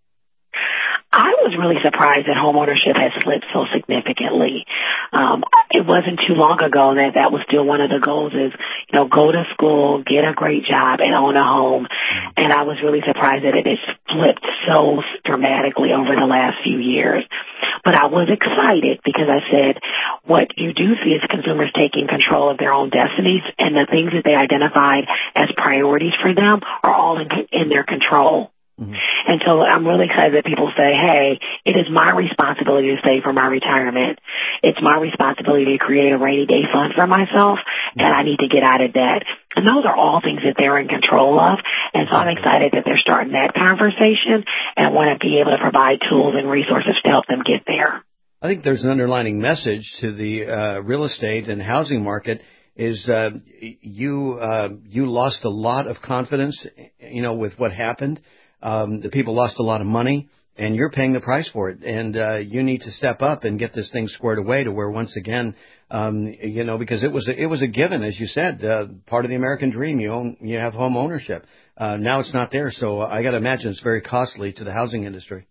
I was really surprised that homeownership has slipped so significantly. Um, it wasn't too long ago that that was still one of the goals is, you know, go to school, get a great job, and own a home. And I was really surprised that it has flipped so dramatically over the last few years. But I was excited because I said what you do see is consumers taking control of their own destinies, and the things that they identified as priorities for them are all in, in their control. Mm-hmm. And so I'm really excited that people say, hey, it is my responsibility to save for my retirement. It's my responsibility to create a rainy day fund for myself, and I need to get out of debt. And those are all things that they're in control of. And so I'm excited that they're starting that conversation and want to be able to provide tools and resources to help them get there. I think there's an underlining message to the uh, real estate and housing market is uh, you uh, you lost a lot of confidence, you know, with what happened. Um, the people lost a lot of money, and you're paying the price for it. And uh, you need to step up and get this thing squared away to where once again, um, you know, because it was a, it was a given, as you said, uh, part of the American dream. You own, you have home ownership. Uh, now it's not there, so I got to imagine it's very costly to the housing industry.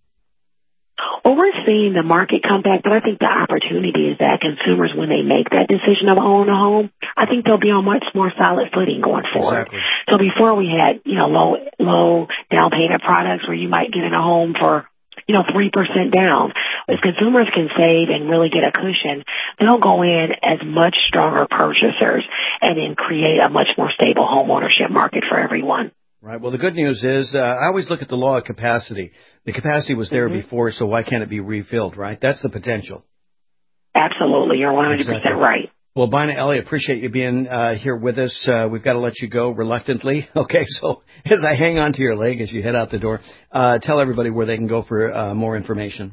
Well, we're seeing the market come back, but I think the opportunity is that consumers, when they make that decision of owning a home, I think they'll be on much more solid footing going forward. Exactly. So before we had, you know, low low down payment products where you might get in a home for, you know, three percent down. If consumers can save and really get a cushion, they'll go in as much stronger purchasers and then create a much more stable home ownership market for everyone. Right. Well, the good news is uh, I always look at the law of capacity. The capacity was there mm-hmm. before, so why can't it be refilled, right? That's the potential. Absolutely. You're one hundred percent exactly. right. Well, Bina Elliott, appreciate you being uh, here with us. Uh, we've got to let you go reluctantly. Okay, so as I hang on to your leg as you head out the door, uh, tell everybody where they can go for uh, more information.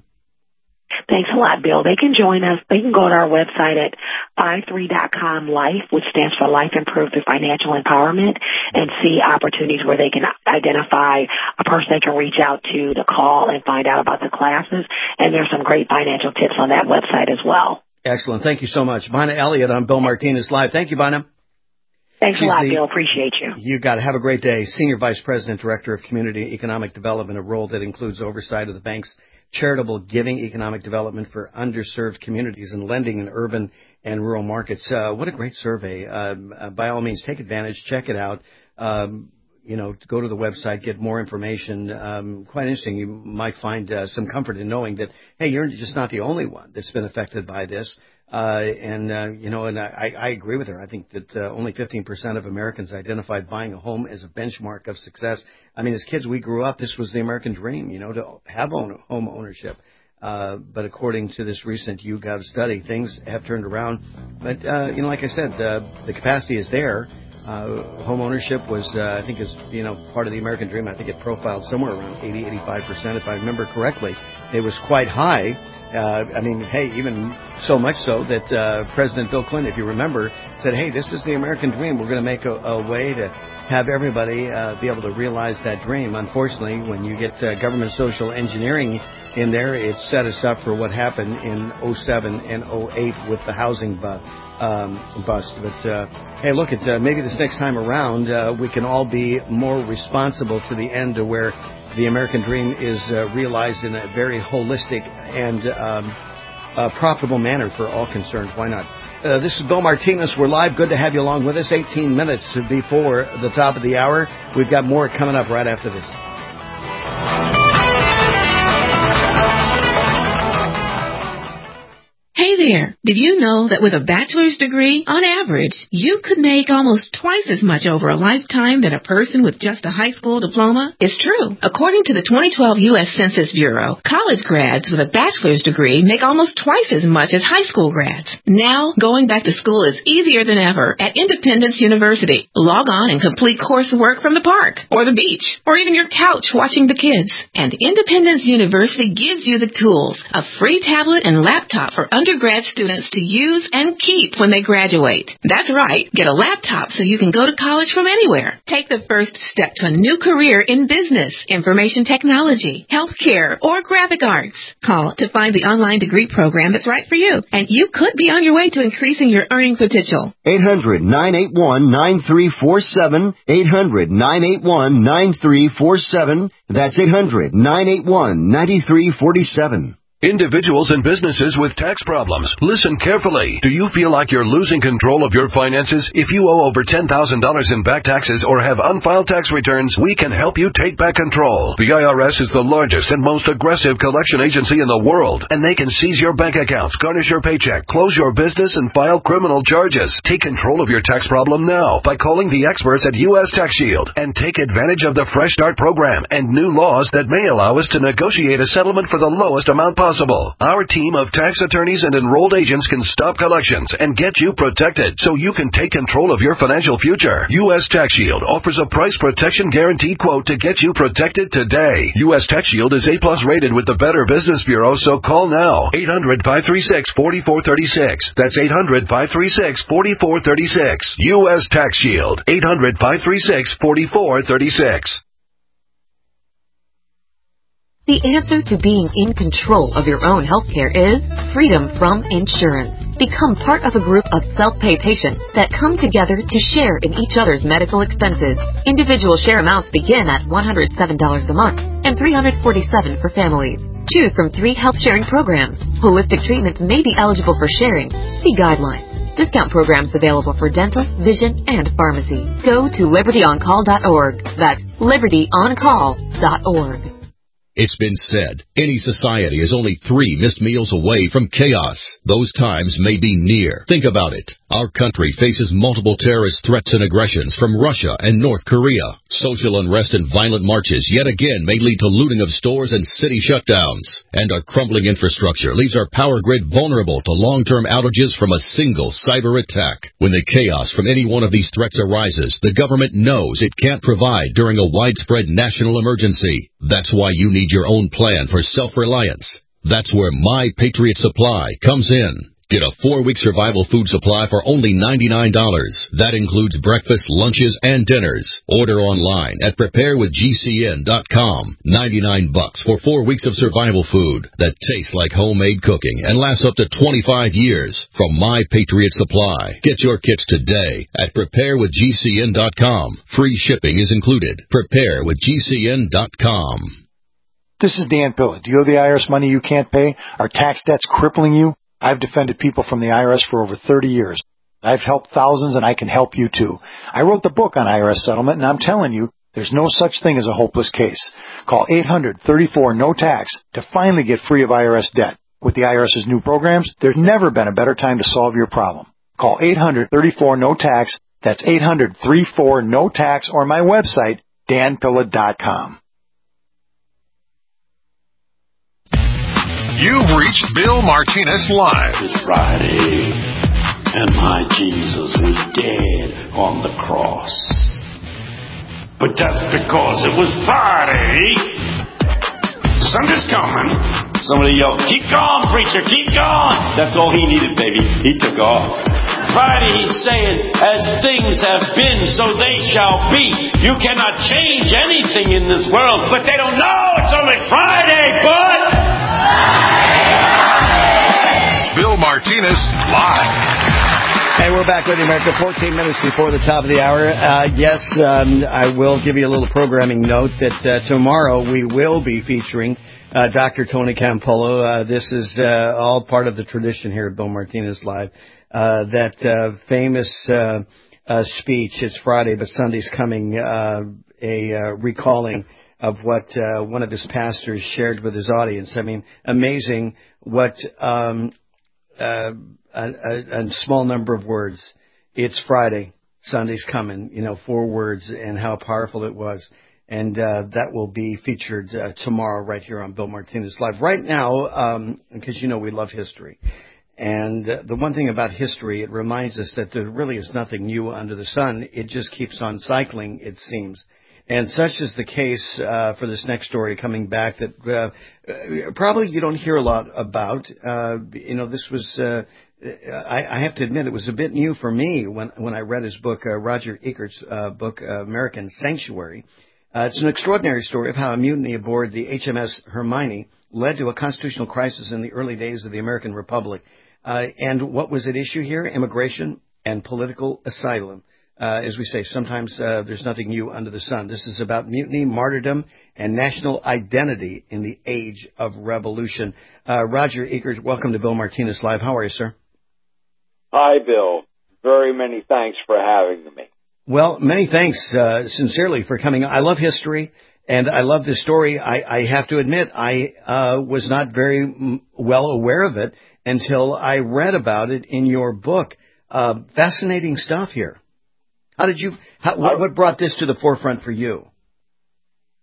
Thanks a lot, Bill. They can join us. They can go to our website at five three dot com life, which stands for Life Improved Through Financial Empowerment, and see opportunities where they can identify a person they can reach out to to call and find out about the classes. And there's some great financial tips on that website as well. Excellent. Thank you so much. Bina Elliott on Bill Martinez Live. Thank you, Bina. Thanks She's a lot, the, Bill. Appreciate you. You got it. Have a great day. Senior Vice President, Director of Community Economic Development, a role that includes oversight of the bank's charitable giving, economic development for underserved communities, and lending in urban and rural markets. Uh, what a great survey. Um, uh, by all means, take advantage. Check it out. Um, you know, go to the website, get more information. Um, quite interesting. You might find uh, some comfort in knowing that, hey, you're just not the only one that's been affected by this. Uh, and, uh, you know, and I, I agree with her. I think that uh, only fifteen percent of Americans identified buying a home as a benchmark of success. I mean, as kids, we grew up, this was the American dream, you know, to have own, home ownership. Uh, but according to this recent YouGov study, things have turned around. But, uh, you know, like I said, uh, the capacity is there. Uh, home ownership was, uh, I think, is, you know, part of the American dream. I think it profiled somewhere around eighty, eighty-five percent, if I remember correctly. It was quite high. Uh, I mean, hey, even so much so that uh, President Bill Clinton, if you remember, said, hey, this is the American dream. We're going to make a, a way to have everybody uh, be able to realize that dream. Unfortunately, when you get uh, government social engineering in there, it set us up for what happened in oh seven and oh eight with the housing bu- um, bust. But, uh, hey, look, at uh, maybe this next time around, uh, we can all be more responsible to the end to where the American dream is uh, realized in a very holistic and um, uh, profitable manner for all concerned. Why not? Uh, this is Bill Martinez. We're live. Good to have you along with us. eighteen minutes before the top of the hour. We've got more coming up right after this. Hey there, did you know that with a bachelor's degree, on average, you could make almost twice as much over a lifetime than a person with just a high school diploma? It's true. According to the twenty twelve U S Census Bureau, college grads with a bachelor's degree make almost twice as much as high school grads. Now, going back to school is easier than ever at Independence University. Log on and complete coursework from the park, or the beach, or even your couch watching the kids. And Independence University gives you the tools, a free tablet and laptop for undergrad students to use and keep when they graduate. That's right. Get a laptop so you can go to college from anywhere. Take the first step to a new career in business, information technology, healthcare, or graphic arts. Call to find the online degree program that's right for you, and you could be on your way to increasing your earning potential. eight hundred, nine eight one, nine three four seven. eight hundred, nine eight one, nine three four seven. That's eight hundred, nine eight one, nine three four seven. Individuals and businesses with tax problems, listen carefully. Do you feel like you're losing control of your finances? If you owe over ten thousand dollars in back taxes or have unfiled tax returns, we can help you take back control. The I R S is the largest and most aggressive collection agency in the world, and they can seize your bank accounts, garnish your paycheck, close your business, and file criminal charges. Take control of your tax problem now by calling the experts at U S Tax Shield and take advantage of the Fresh Start program and new laws that may allow us to negotiate a settlement for the lowest amount possible. possible. Our team of tax attorneys and enrolled agents can stop collections and get you protected so you can take control of your financial future. U S Tax Shield offers a price protection guaranteed quote to get you protected today. U S Tax Shield is A plus rated with the Better Business Bureau, so call now. eight hundred, five three six, four four three six. That's eight hundred, five three six, four four three six. U S Tax Shield. eight hundred, five three six, four four three six. The answer to being in control of your own healthcare is freedom from insurance. Become part of a group of self-pay patients that come together to share in each other's medical expenses. Individual share amounts begin at one hundred seven dollars a month and three hundred forty-seven dollars for families. Choose from three health-sharing programs. Holistic treatments may be eligible for sharing. See guidelines. Discount programs available for dental, vision, and pharmacy. Go to liberty on call dot org. That's liberty on call dot org. It's been said, any society is only three missed meals away from chaos. Those times may be near. Think about it. Our country faces multiple terrorist threats and aggressions from Russia and North Korea. Social unrest and violent marches yet again may lead to looting of stores and city shutdowns. And our crumbling infrastructure leaves our power grid vulnerable to long-term outages from a single cyber attack. When the chaos from any one of these threats arises, the government knows it can't provide during a widespread national emergency. That's why you need your own plan for self-reliance. That's where My Patriot Supply comes in. Get a four-week survival food supply for only ninety-nine dollars. That includes breakfast, lunches, and dinners. Order online at prepare with G C N dot com. ninety-nine bucks for four weeks of survival food that tastes like homemade cooking and lasts up to twenty-five years from My Patriot Supply. Get your kits today at prepare with G C N dot com. Free shipping is included. prepare with G C N dot com. This is Dan Pilla. Do you owe the I R S money you can't pay? Are tax debts crippling you? I've defended people from the I R S for over thirty years. I've helped thousands, and I can help you too. I wrote the book on I R S settlement, and I'm telling you, there's no such thing as a hopeless case. Call eight hundred, thirty-four, no tax to finally get free of I R S debt. With the IRS's new programs, there's never been a better time to solve your problem. Call eight hundred, thirty-four, no tax. That's eight hundred, thirty-four, no tax, or my website, dan pilla dot com. You've reached Bill Martinez Live. It's Friday, and my Jesus was dead on the cross. But that's because it was Friday. Sunday's coming. Somebody yelled, "Keep going, preacher, keep going." That's all he needed, baby. He took off. Friday, he's saying, as things have been, so they shall be. You cannot change anything in this world, but they don't know it's only Friday, bud. Bill Martinez Live. Hey, we're back with you, America. fourteen minutes before the top of the hour. Uh, yes, um, I will give you a little programming note that uh, tomorrow we will be featuring uh, Doctor Tony Campolo. Uh, this is uh, all part of the tradition here at Bill Martinez Live. Uh, that uh, famous uh, uh, speech, it's Friday, but Sunday's coming, uh, a uh, recalling of what uh, one of his pastors shared with his audience. I mean, amazing what um, uh, a, a, a small number of words. It's Friday, Sunday's coming, you know, four words, and how powerful it was. And uh, that will be featured uh, tomorrow right here on Bill Martinez Live. Right now, um, because you know we love history. And uh, the one thing about history, it reminds us that there really is nothing new under the sun. It just keeps on cycling, it seems. And such is the case uh, for this next story coming back that uh, probably you don't hear a lot about. Uh, you know, this was, uh, I, I have to admit, it was a bit new for me when, when I read his book, uh, Roger Ekert's uh, book, uh, American Sanctuary. Uh, it's an extraordinary story of how a mutiny aboard the H M S Hermione led to a constitutional crisis in the early days of the American Republic. Uh, and what was at issue here? Immigration and political asylum. Uh, as we say, sometimes uh, there's nothing new under the sun. This is about mutiny, martyrdom, and national identity in the age of revolution. Uh, Roger Ekert, welcome to Bill Martinez Live. How are you, sir? Hi, Bill. Very many thanks for having me. Well, many thanks, uh, sincerely, for coming. I love history, and I love this story. I, I have to admit, I uh, was not very m- well aware of it until I read about it in your book. Uh, fascinating stuff here. How did you? How, what, what brought this to the forefront for you?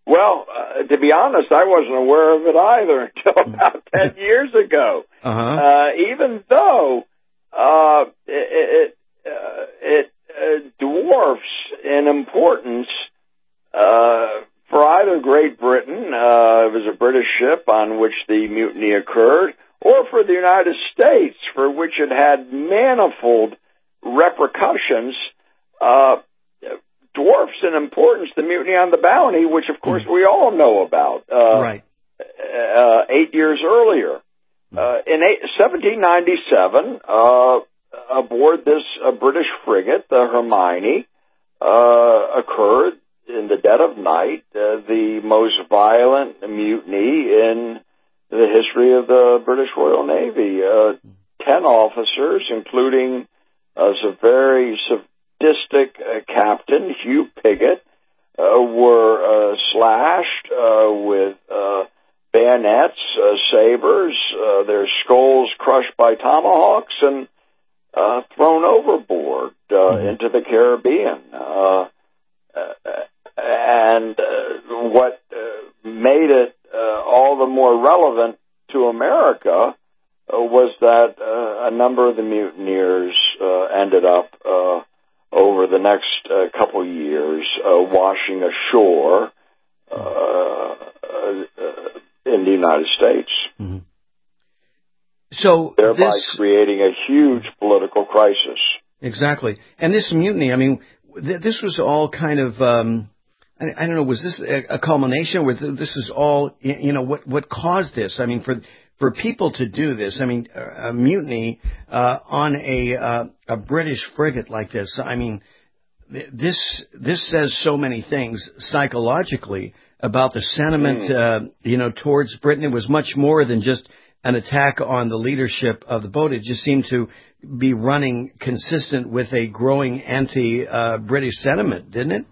Well, uh, to be honest, I wasn't aware of it either until about ten years ago. Uh-huh. Uh, even though uh, it it, uh, it uh, dwarfs in importance uh, for either Great Britain, uh, it was a British ship on which the mutiny occurred, or for the United States, for which it had manifold repercussions, uh, dwarfs in importance the mutiny on the Bounty, which, of course, we all know about. Uh, right. Uh, eight years earlier. Uh, in eight, seventeen ninety-seven, uh, aboard this uh, British frigate, the Hermione, uh, occurred in the dead of night uh, the most violent mutiny in the history of the British Royal Navy. Uh, ten officers, including uh, a very sadistic uh, captain, Hugh Piggott, uh, were uh, slashed uh, with uh, bayonets, uh, sabers, uh, their skulls crushed by tomahawks, and uh, thrown overboard uh, mm-hmm. into the Caribbean. Uh, uh, and uh, what uh, made it uh, all the more relevant to America uh, was that uh, a number of the mutineers uh, ended up uh, over the next uh, couple of years uh, washing ashore uh, uh, in the United States. Mm-hmm. So thereby this, creating a huge political crisis. Exactly. And this mutiny, I mean, th- this was all kind of, um, I, I don't know, was this a, a culmination? Was this is all, you know, what, what caused this? I mean, for for people to do this, I mean, a, a mutiny uh, on a uh, a British frigate like this, I mean, th- this this says so many things psychologically about the sentiment, mm. uh, you know, towards Britain. It was much more than just an attack on the leadership of the boat. It just seemed to be running consistent with a growing anti-British uh, sentiment, didn't it?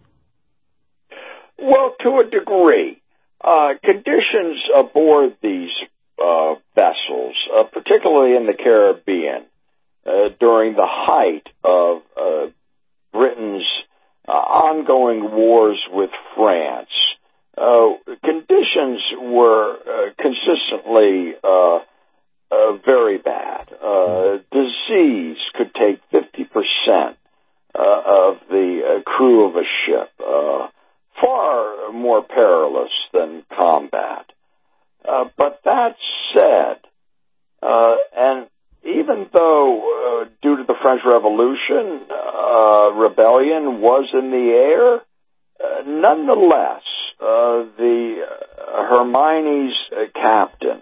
Well, to a degree. Uh, conditions aboard these uh, vessels, uh, particularly in the Caribbean, uh, during the height of uh, Britain's uh, ongoing wars with France, Uh, conditions were uh, consistently uh, uh, very bad. Uh, disease could take fifty percent uh, of the uh, crew of a ship, uh, far more perilous than combat. Uh, but that said, uh, and even though uh, due to the French Revolution, uh, rebellion was in the air, uh, nonetheless, Uh, the uh, Hermione's uh, captain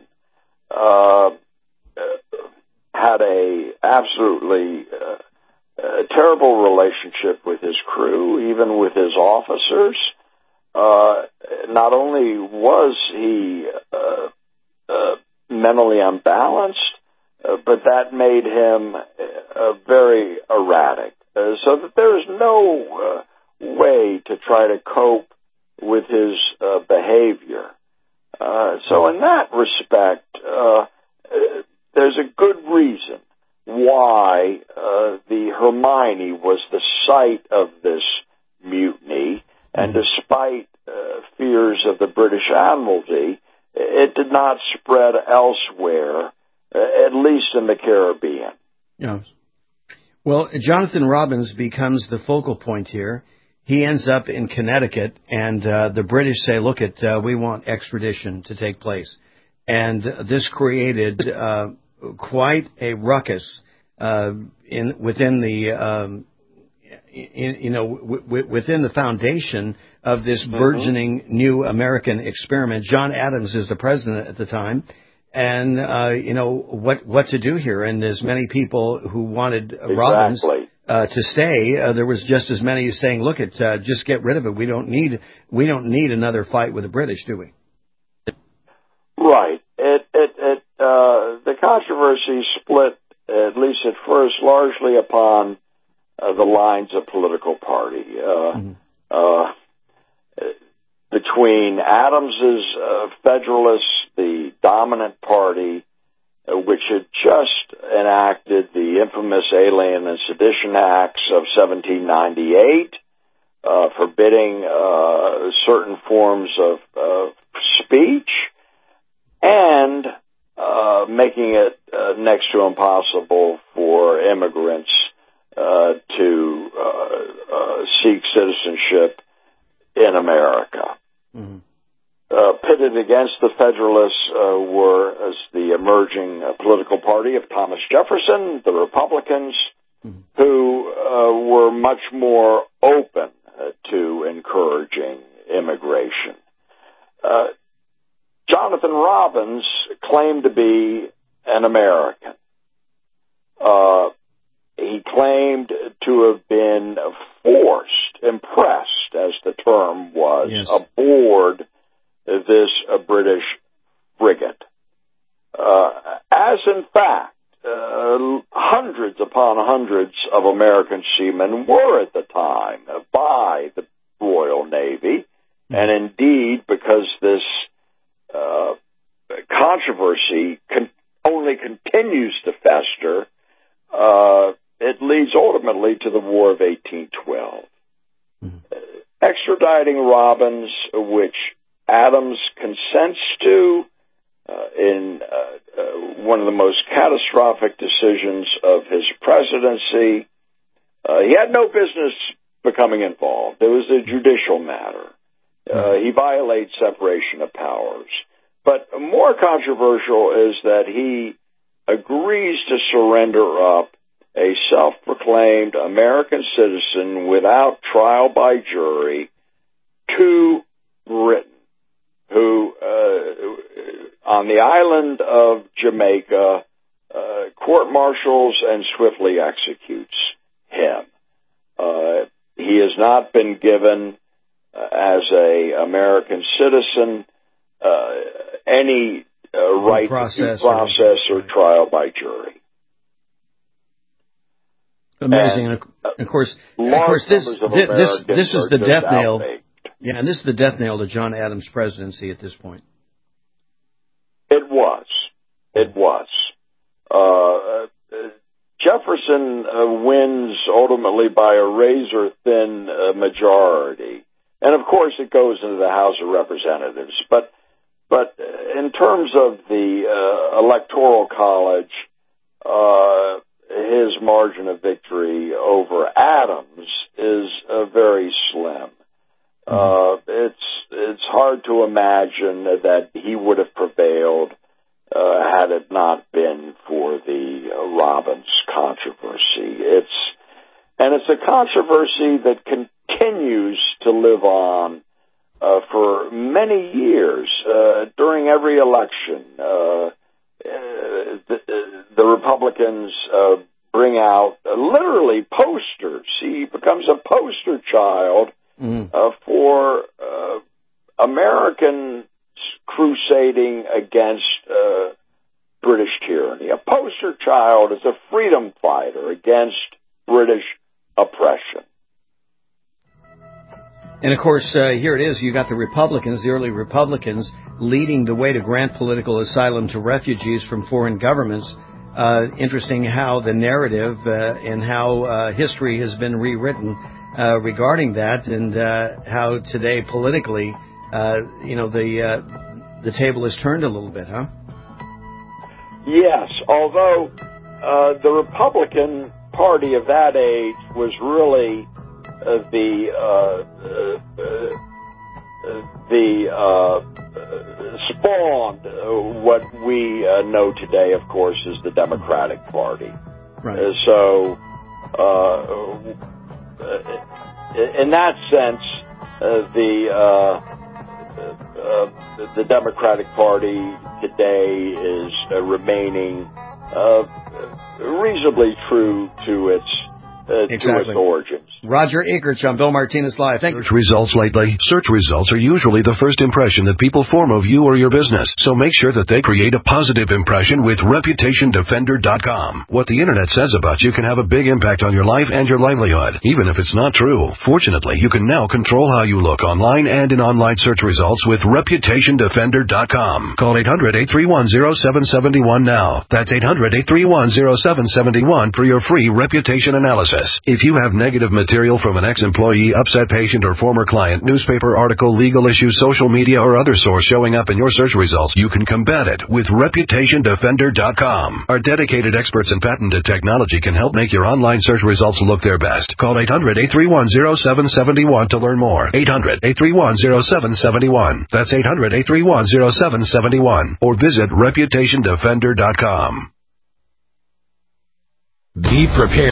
uh, uh, had a absolutely uh, uh, terrible relationship with his crew, even with his officers. Uh, not only was he uh, uh, mentally unbalanced, uh, but that made him uh, very erratic. Uh, so that there's no uh, way to try to cope with his uh, behavior. Uh, so in that respect, uh, uh, there's a good reason why uh, the Hermione was the site of this mutiny, and despite uh, fears of the British Admiralty, it did not spread elsewhere, uh, at least in the Caribbean. Yes. Well, Jonathan Robbins becomes the focal point here. He ends up in Connecticut, and uh, the British say, look, it, uh, we want extradition to take place. And this created uh, quite a ruckus uh, in within the, um, in, you know, w- w- within the foundation of this burgeoning mm-hmm. new American experiment. John Adams is the president at the time. And, uh, you know, what, what to do here? And there's many people who wanted exactly. Robbins Uh, to stay. Uh, there was just as many saying, "Look, it uh, just get rid of it. We don't need we don't need another fight with the British, do we?" Right. It it it uh, the controversy split, at least at first, largely upon uh, the lines of political party. Uh, mm-hmm. uh, between Adams's uh, Federalists, the dominant party, Uh, which had just enacted the infamous Alien and Sedition Acts of seventeen ninety-eight, uh, forbidding uh, certain forms of uh, speech, and uh, making it uh, next to impossible for immigrants uh, to uh, uh, seek citizenship in America. Mm-hmm. Uh, pitted against the Federalists uh, were as the emerging uh, political party of Thomas Jefferson, the Republicans, mm-hmm. who uh, were much more open uh, to encouraging immigration. Uh, Jonathan Robbins claimed to be an American. Uh, he claimed to have been forced, impressed, as the term was, yes. aboard this uh, British frigate. Uh, as in fact, uh, hundreds upon hundreds of American seamen were at the time by the Royal Navy, and indeed, because this uh, controversy con- only continues to fester, uh, it leads ultimately to the War of eighteen twelve. Mm-hmm. Uh, extraditing Robbins, which Adams consents to uh, in uh, uh, one of the most catastrophic decisions of his presidency. Uh, he had no business becoming involved. It was a judicial matter. Uh, he violates separation of powers. But more controversial is that he agrees to surrender up a self-proclaimed American citizen without trial by jury to Britain, who, uh, on the island of Jamaica, uh, court-martials and swiftly executes him. Uh, he has not been given, uh, as a American citizen, uh, any uh, right process to process or, or trial by jury. Amazing, and, and of course, of course, this of this this, this is the death nail. Outbaked. Yeah, and this is the death nail to John Adams' presidency at this point. It was. It was. Uh, uh, Jefferson uh, wins ultimately by a razor-thin uh, majority. And, of course, it goes into the House of Representatives. But but in terms of the uh, Electoral College, uh, his margin of victory over Adams is uh, very slim. Uh, it's it's hard to imagine that he would have prevailed uh, had it not been for the uh, Robbins controversy. It's and it's a controversy that continues to live on uh, for many years. Uh, during every election, uh, the, the Republicans uh, bring out uh, literally posters. He becomes a poster child. Mm. Uh, for uh, Americans crusading against uh, British tyranny. A poster child is a freedom fighter against British oppression. And, of course, uh, here it is. You got the Republicans, the early Republicans, leading the way to grant political asylum to refugees from foreign governments. Uh, interesting how the narrative uh, and how uh, history has been rewritten Uh, regarding that, and uh, how today politically, uh, you know, the uh, the table is turned a little bit, huh? Yes, although uh, the Republican Party of that age was really uh, the uh, uh, uh, the uh, spawned uh, what we uh, know today, of course, is the Democratic Party. Right. Uh, so. Uh, In that sense, uh, the uh, uh, the Democratic Party today is uh, remaining uh, reasonably true to its uh, exactly. to its origins. Roger Acrich on Bill Martinez Live. Thank Search results lately. Search results are usually the first impression that people form of you or your business. So make sure that they create a positive impression with reputation defender dot com. What the internet says about you can have a big impact on your life and your livelihood, even if it's not true. Fortunately, you can now control how you look online and in online search results with reputation defender dot com. Call eight hundred, eight three one, zero seven seven one now. That's eight hundred, eight three one, zero seven seven one for your free reputation analysis. process. If you have negative material from an ex-employee, upset patient, or former client, newspaper article, legal issue, social media, or other source showing up in your search results, you can combat it with reputation defender dot com. Our dedicated experts in patented technology can help make your online search results look their best. Call eight hundred, eight three one, zero seven seven one to learn more. eight hundred, eight three one, zero seven seven one. That's eight hundred, eight three one, zero seven seven one. Or visit reputation defender dot com. Be prepared.